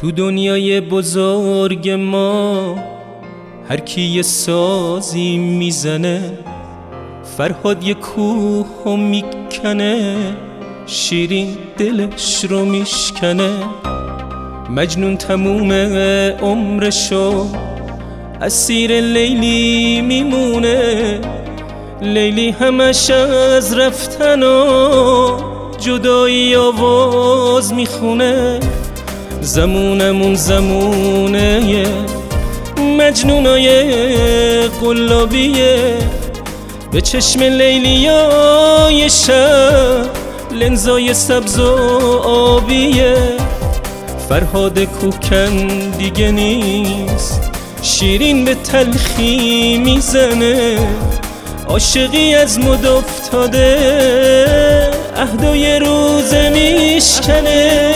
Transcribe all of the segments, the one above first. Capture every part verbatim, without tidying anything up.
تو دنیای بزرگ ما هر کی یه سازی میزنه، فرهاد یه کوه رو میکنه، شیرین دلش رو میشکنه. مجنون تموم عمرشو اسیر لیلی میمونه، لیلی همش از رفتن و جدایی آواز میخونه. زمونمون زمونه مجنونای قلابیه، به چشم لیلیای شب لنزای سبز و آبیه. فرهاد کوکن دیگه نیست، شیرین به تلخی میزنه، عاشقی از مد افتاده، عهدای روزه میشکنه.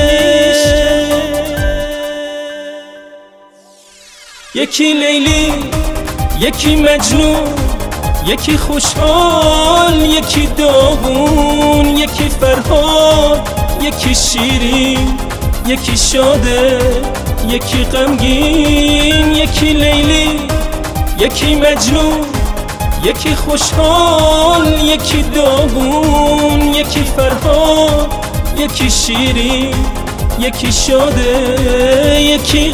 یکی لیلی، یکی مجنون، یکی خوشحال، یکی داغون، یکی فرهاد، یکی شیرین، یکی شاده، یکی غمگین. یکی لیلی، یکی مجنون، یکی خوشحال، یکی داغون، یکی فرهاد، یکی شیرین، یکی شاده، یکی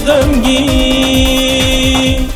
غمگین.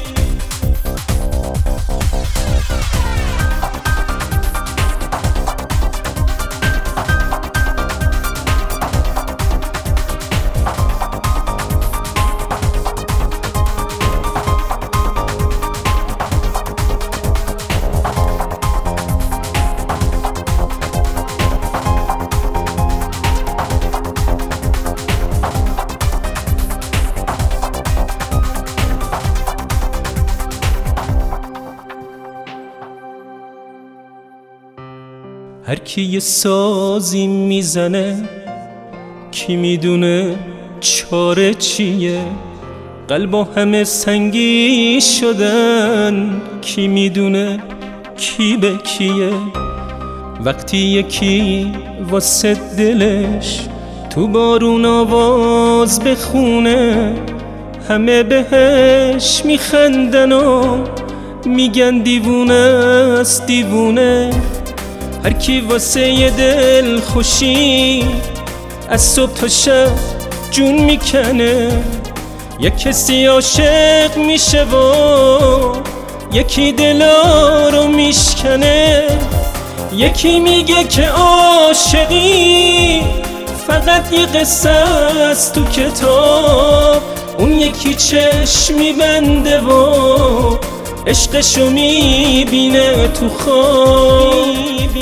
هر کی یه سازی میزنه، کی میدونه چاره چیه؟ قلبا همه سنگی شدن، کی میدونه کی به کیه؟ وقتی یکی واسه دلش تو بارون آواز بخونه، همه بهش میخندن و میگن دیوونه است دیوونه. هر کی واسه یه دل خوشی از صبح تا شب جون میکنه، یک کسی عاشق میشه و یکی دلا رو میشکنه. یکی میگه که عاشقی فقط یه قصه است تو کتاب، اون یکی چشم میبنده و عشقشو میبینه تو خواب.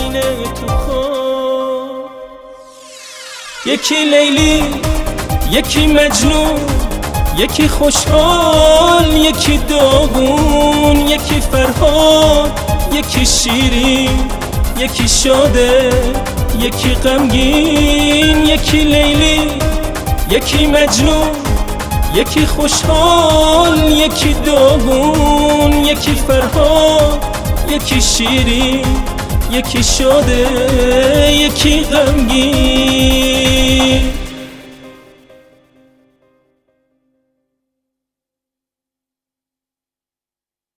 یکی لیلی، یکی مجنون، یکی خوشحال، یکی داغون، یکی فرهاد، یکی شیرین، یکی شاده، یکی غمگین. یکی لیلی، یکی مجنون، یکی خوشحال، یکی داغون، یکی فرهاد، یکی شیرین، یکی شاده، یکی غمگین.